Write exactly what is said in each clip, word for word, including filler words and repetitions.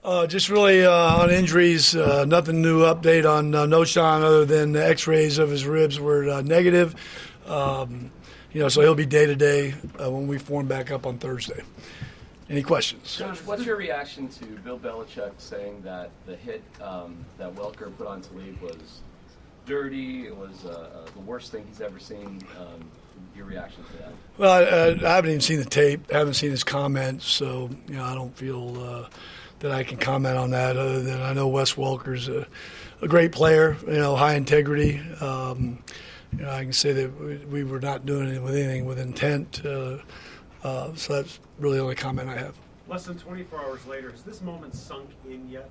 Uh, just really uh, on injuries, uh, nothing new update on uh, Noshan other than the x-rays of his ribs were uh, negative. Um, you know, so he'll be day-to-day uh, when we form back up on Thursday. Any questions? Coach, what's your reaction to Bill Belichick saying that the hit um, that Welker put on Talib was dirty, it was uh, uh, the worst thing he's ever seen? Um, your reaction to that? Well, I, I haven't even seen the tape, haven't seen his comments, so, you know, I don't feel uh, – that I can comment on that other than I know Wes Welker's a, a great player, you know, high integrity. Um, you know, I can say that we, we were not doing it with anything with intent. Uh, uh, so that's really the only comment I have. Less than twenty-four hours later, has this moment sunk in yet?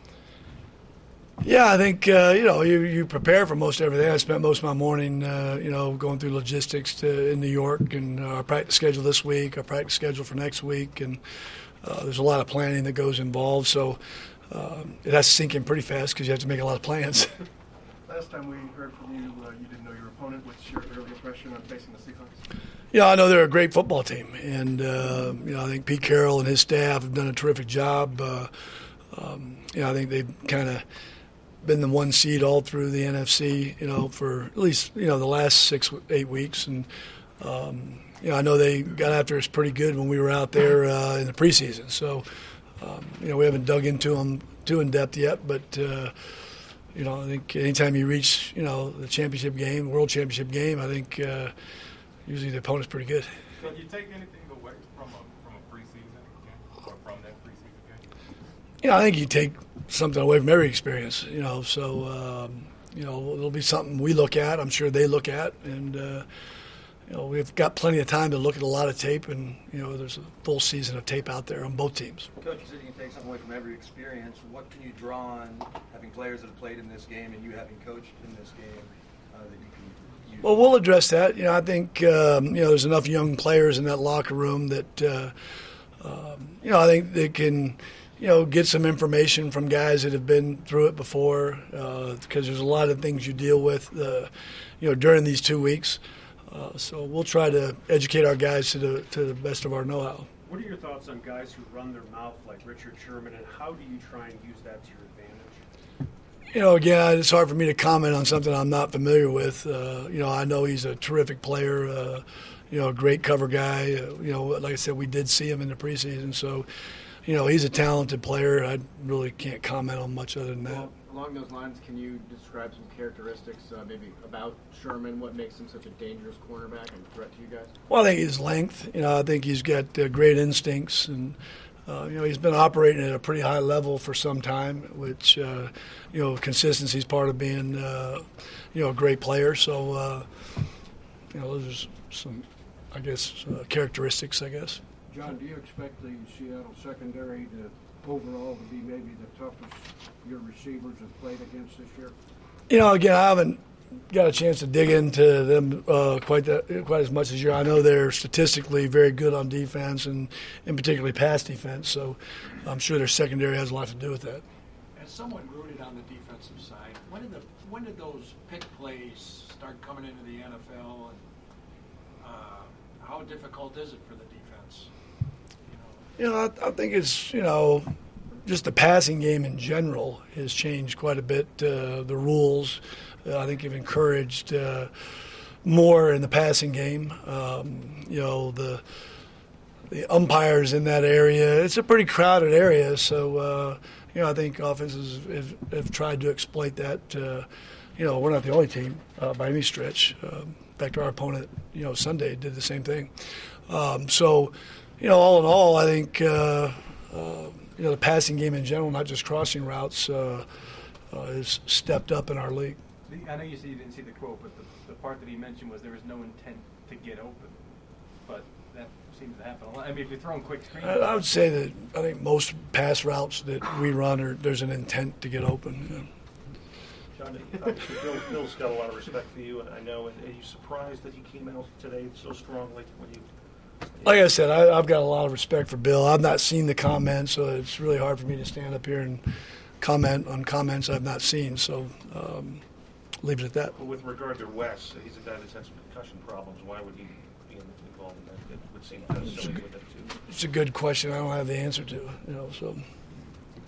Yeah, I think, uh, you know, you, you prepare for most everything. I spent most of my morning, uh, you know, going through logistics to in New York and our practice schedule this week, our practice schedule for next week, and Uh, there's a lot of planning that goes involved, so uh, it has to sink in pretty fast because you have to make a lot of plans. Last time we heard from you, uh, you didn't know your opponent. What's your early impression on facing the Seahawks? Yeah, I know they're a great football team, and uh, you know I think Pete Carroll and his staff have done a terrific job. Uh, um, you know, I think they've kind of been the one seed all through the N F C, you know, for at least you know the last six, eight weeks, and. Um, You know, I know they got after us pretty good when we were out there uh, in the preseason. So, um, you know, we haven't dug into them too in depth yet. But, uh, you know, I think anytime you reach, you know, the championship game, world championship game, I think uh, usually the opponent's pretty good. Can you take anything away from a, from a preseason game or from that preseason game? You know, I think you take something away from every experience, you know. So, um, you know, it'll be something we look at. I'm sure they look at. And, uh, You know, we've got plenty of time to look at a lot of tape, and, you know, there's a full season of tape out there on both teams. Coach, you said you can take something away from every experience. What can you draw on having players that have played in this game and you having coached in this game uh, that you can use? Well, we'll address that. You know, I think, um, you know, there's enough young players in that locker room that, uh, um, you know, I think they can, you know, get some information from guys that have been through it before because uh, there's a lot of things you deal with, uh, you know, during these two weeks. Uh, so we'll try to educate our guys to the to the best of our know-how. What are your thoughts on guys who run their mouth like Richard Sherman, and how do you try and use that to your advantage? You know, again, it's hard for me to comment on something I'm not familiar with. Uh, you know, I know he's a terrific player, uh, you know, a great cover guy. Uh, you know, like I said, we did see him in the preseason. So, you know, he's a talented player. I really can't comment on much other than that. Well, along those lines, can you describe some characteristics uh, maybe about Sherman, what makes him such a dangerous cornerback and threat to you guys? Well, I think his length. You know, I think he's got uh, great instincts, and uh, you know, he's been operating at a pretty high level for some time, which uh, you know, consistency is part of being uh, you know a great player. So uh, you know, those are some, I guess, uh, characteristics. I guess. John, do you expect the Seattle secondary to overall to be maybe the toughest your receivers have played against this year? You know, again, I haven't got a chance to dig into them uh, quite that quite as much as you. I know they're statistically very good on defense and, and particularly pass defense. So I'm sure their secondary has a lot to do with that. As someone rooted on the defensive side, when did the when did those pick plays start coming into the N F L, and uh, how difficult is it for the defense? You know, I, I think it's you know. Just the passing game in general has changed quite a bit. Uh, the rules, uh, I think, have encouraged uh, more in the passing game. Um, you know, the the umpires in that area. It's a pretty crowded area, so uh, you know I think offenses have, have tried to exploit that. Uh, you know, we're not the only team uh, by any stretch. Uh, in fact, our opponent, you know, Sunday did the same thing. Um, so, you know, all in all, I think. Uh, uh, You know, the passing game in general, not just crossing routes, uh, uh, has stepped up in our league. I know you said you didn't see the quote, but the, the part that he mentioned was there was no intent to get open. But that seems to happen a lot. I mean, if you're throwing quick screens. I, I would say that I think most pass routes that we run, are there's an intent to get open. Yeah. John, obviously Bill, Bill's got a lot of respect for you, and I know. And are you surprised that he came out today so strongly when you? Like I said, I, I've got a lot of respect for Bill. I've not seen the comments, so it's really hard for me to stand up here and comment on comments I've not seen. So um, leave it at that. Well, with regard to Wes, he's a guy that's had some concussion problems. Why would he be involved in that? It would seem kind of silly with it too. It's a good question. I don't have the answer to. You know, so.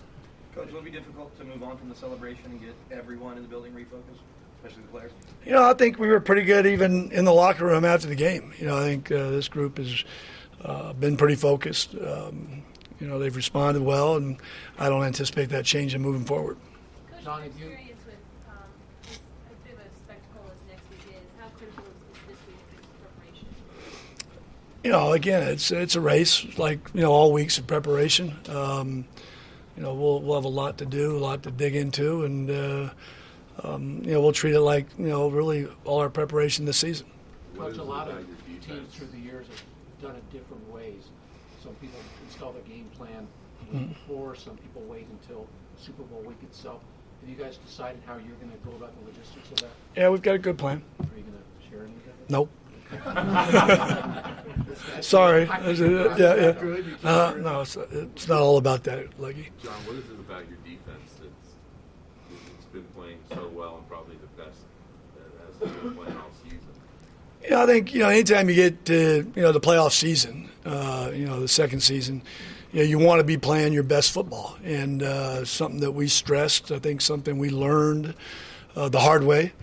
Coach, will it be difficult to move on from the celebration and get everyone in the building refocused, especially the players? You know, I think we were pretty good even in the locker room after the game. You know, I think uh, this group has uh, been pretty focused. Um, you know, they've responded well, and I don't anticipate that changing moving forward. Coach, your experience with um, this, as big of a spectacle as next week is, how critical is, is this week's preparation? You know, again, it's it's a race, like, you know, all weeks of preparation. Um, you know, we'll we'll have a lot to do, a lot to dig into, and uh, um, you know, we'll treat it like, you know, really all our preparation this season. Coach, a lot of teams through the years have done it different ways. Some people install the game plan the week Mm-hmm. before. Some people wait until Super Bowl week itself. Have you guys decided how you're going to go about the logistics of that? Yeah, we've got a good plan. Are you going to share any of that? Nope. Sorry. Yeah, yeah. Uh, no, it's, it's not all about that, Leggy. John, what is it about your defense that's it's been playing so well and probably the best that has been playing all season? Yeah, I think, you know, anytime you get to, you know, the playoff season, uh, you know, the second season, you know, you want to be playing your best football. And uh, something that we stressed, I think something we learned uh, the hard way.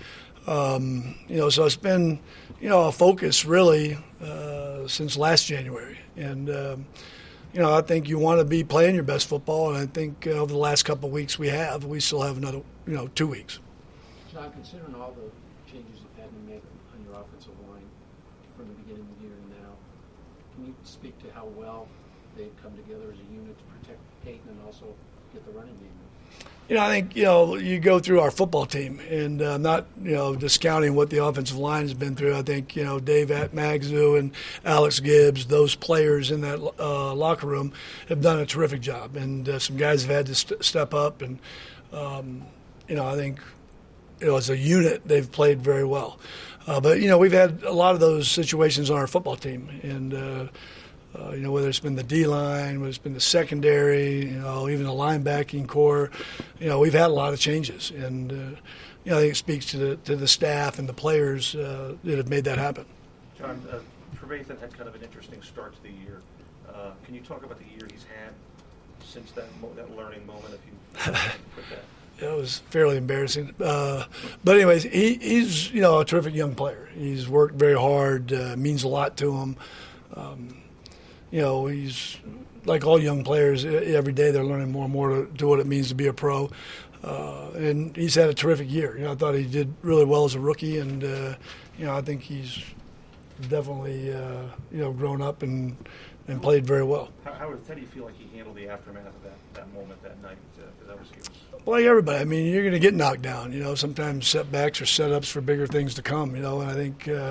Um, you know, so it's been, you know, a focus really uh, since last January. And, um, you know, I think you want to be playing your best football. And I think uh, over the last couple of weeks we have. We still have another, you know, two weeks. John, considering all the changes you've had to make on your offensive line from the beginning of the year to now, can you speak to how well they've come together as a unit to protect Peyton and also get the running game? You know, I think, you know, you go through our football team, and uh, not, you know, discounting what the offensive line has been through. I think, you know, Dave Magzu and Alex Gibbs, those players in that uh, locker room have done a terrific job. And uh, some guys have had to st- step up. And, um, you know, I think, you know, as a unit, they've played very well. Uh, but, you know, we've had a lot of those situations on our football team. And, uh, Uh, you know, whether it's been the D-line, whether it's been the secondary, you know, even the linebacking core, you know, we've had a lot of changes. And, uh, you know, I think it speaks to the, to the staff and the players uh, that have made that happen. John, uh, Trevathan had kind of an interesting start to the year. Uh, can you talk about the year he's had since that mo- that learning moment, if you put that? It was fairly embarrassing. Uh, but anyways, he, he's, you know, a terrific young player. He's worked very hard, uh, means a lot to him. Um, You know, he's like all young players. Every day they're learning more and more to, to what it means to be a pro, uh, and he's had a terrific year. You know, I thought he did really well as a rookie, and uh, you know, I think he's definitely uh, you know grown up and and played very well. How, how, how do you feel like he handled the aftermath of that, that moment that night? Because uh, obviously it was Well, like everybody, I mean, you're going to get knocked down. You know, sometimes setbacks are setups for bigger things to come. You know, and I think. Uh,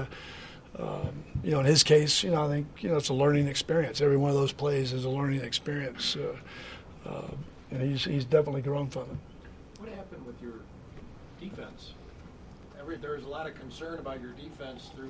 Um, you know, in his case, you know, I think, you know, it's a learning experience. Every one of those plays is a learning experience. Uh, uh, and he's he's definitely grown from it. What happened with your defense? Every, there was a lot of concern about your defense through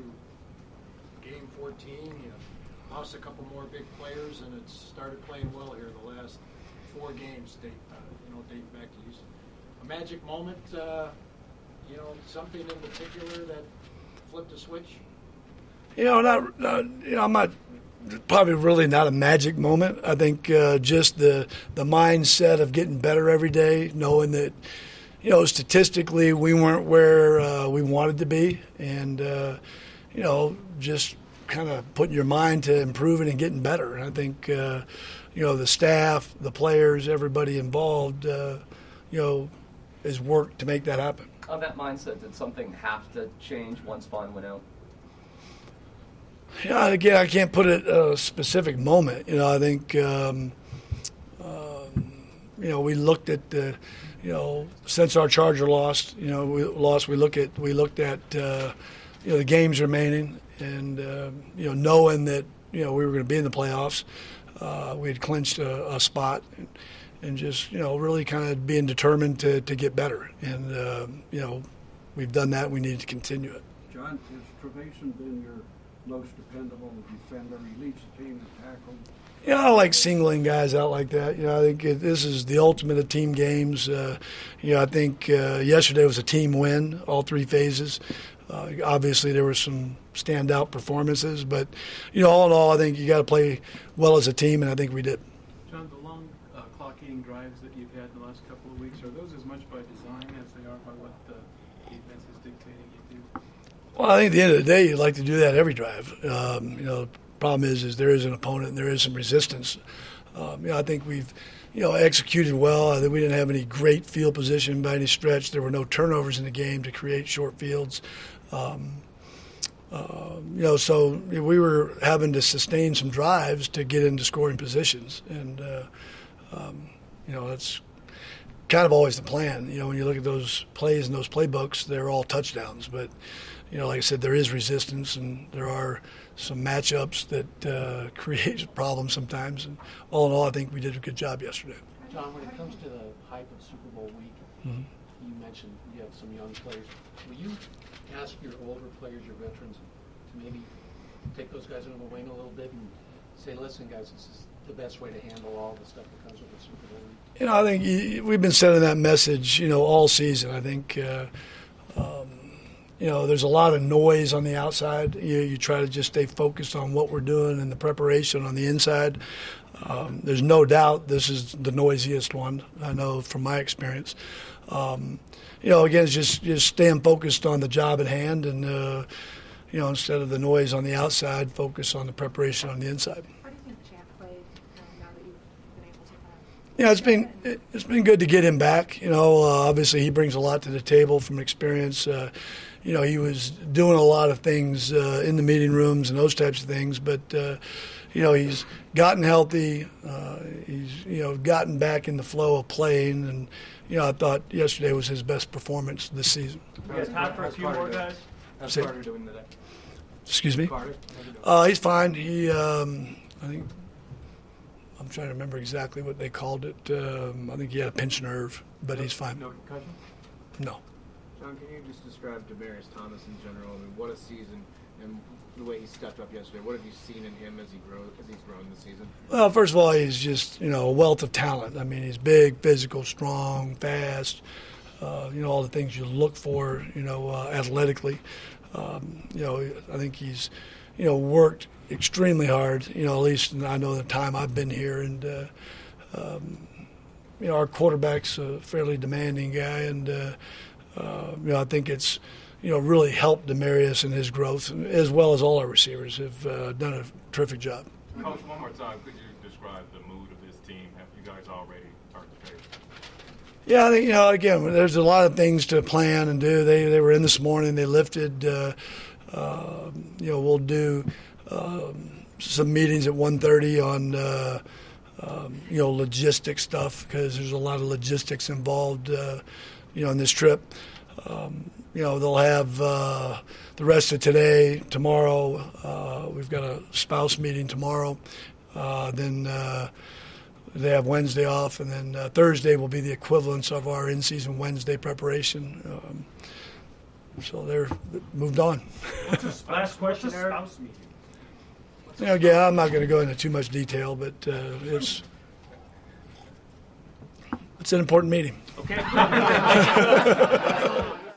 game fourteen. You lost a couple more big players, and it's started playing well here the last four games, date, uh, you know, dating back to Houston. A magic moment, uh, you know, something in particular that flipped a switch? You know, not, not you know, I'm not probably really not a magic moment. I think uh, just the the mindset of getting better every day, knowing that, you know, statistically we weren't where uh, we wanted to be, and uh, you know, just kind of putting your mind to improving and getting better. And I think, uh, you know, the staff, the players, everybody involved, uh, you know, has worked to make that happen. On that mindset, did something have to change once Vaughn went out? Yeah, again, I can't put it a specific moment. You know, I think, um, um, you know, we looked at the, you know, since our Charger lost, you know, we lost. We look at we looked at, uh, you know, the games remaining, and uh, you know, knowing that you know we were going to be in the playoffs, uh, we had clinched a, a spot, and, and just you know, really kind of being determined to to get better, and uh, you know, we've done that. We need to continue it. John, has Trevathan been your most dependable defender? He leads the team in tackling. You know, I like singling guys out like that. You know, I think it, this is the ultimate of team games. Uh, you know, I think uh, yesterday was a team win, all three phases. Uh, obviously, there were some standout performances, but you know, all in all, I think you got to play well as a team, and I think we did. John, the long uh, clock eating drives that you've had the last couple of weeks, are those as much by design as they are by what the defense is dictating you do? Well, I think at the end of the day, you'd like to do that every drive. Um, you know, the problem is, is there is an opponent and there is some resistance. Um, you know, I think we've, you know, executed well. I think we didn't have any great field position by any stretch. There were no turnovers in the game to create short fields. Um, uh, you know, so we were having to sustain some drives to get into scoring positions, and uh, um, you know, that's kind of always the plan. You know, when you look at those plays and those playbooks, they're all touchdowns. But you know, like I said, there is resistance, and there are some matchups that uh, create problems sometimes. And all in all, I think we did a good job yesterday. John, when it comes to the hype of Super Bowl week, mm-hmm. you mentioned you have some young players. Will you ask your older players, your veterans, to maybe take those guys under the wing a little bit and say, listen, guys, this is the best way to handle all the stuff that comes with the Super Bowl week? You know, I think we've been sending that message, you know, all season. I think, uh, um, you know, there's a lot of noise on the outside. You, you try to just stay focused on what we're doing and the preparation on the inside. Um, there's no doubt this is the noisiest one, I know from my experience. Um, you know, again, it's just, just staying focused on the job at hand and, uh, you know, instead of the noise on the outside, focus on the preparation on the inside. How do you think Champ played um, now that you've been able to kind of... You know, it's been, it's been good to get him back. You know, uh, obviously he brings a lot to the table from experience. Uh, you know, he was doing a lot of things uh, in the meeting rooms and those types of things, but, uh, you know, he's gotten healthy. Uh, he's, you know, gotten back in the flow of playing, and, you know, I thought yesterday was his best performance this season. We got time for a few more guys. How's Say- Carter doing today? Excuse me? Carter? Uh, he's fine. He, um, I think, I'm trying to remember exactly what they called it. Um, I think he had a pinched nerve, but he's fine. No concussion? No. John, can you just describe Demaryius Thomas in general? I mean, what a season, and the way he stepped up yesterday. What have you seen in him as he grows, as he's grown this season? Well, first of all, he's just, you know, a wealth of talent. I mean, he's big, physical, strong, fast, uh, you know, all the things you look for, you know, uh, athletically. Um, you know, I think he's, you know, worked extremely hard, you know, at least I know the time I've been here. And, uh, um, you know, our quarterback's a fairly demanding guy. And, uh, uh, you know, I think it's, you know, really helped Demaryius in his growth, as well as all our receivers have uh, done a terrific job. Coach, one more time, could you describe the mood of this team? Have you guys already turned the page? Yeah, I think, you know, again, there's a lot of things to plan and do. They they were in this morning. They lifted. Uh, uh, you know, we'll do um, some meetings at one thirty on, uh, um, you know, logistic stuff, because there's a lot of logistics involved, uh, you know, in this trip. Um, you know, they'll have uh, the rest of today, tomorrow. Uh, we've got a spouse meeting tomorrow. Uh, then uh, they have Wednesday off, and then uh, Thursday will be the equivalence of our in-season Wednesday preparation. Um, so they're moved on. What's a last question, Eric? Spouse meeting. You know, again, I'm not going to go into too much detail, but uh, it's it's an important meeting. Okay.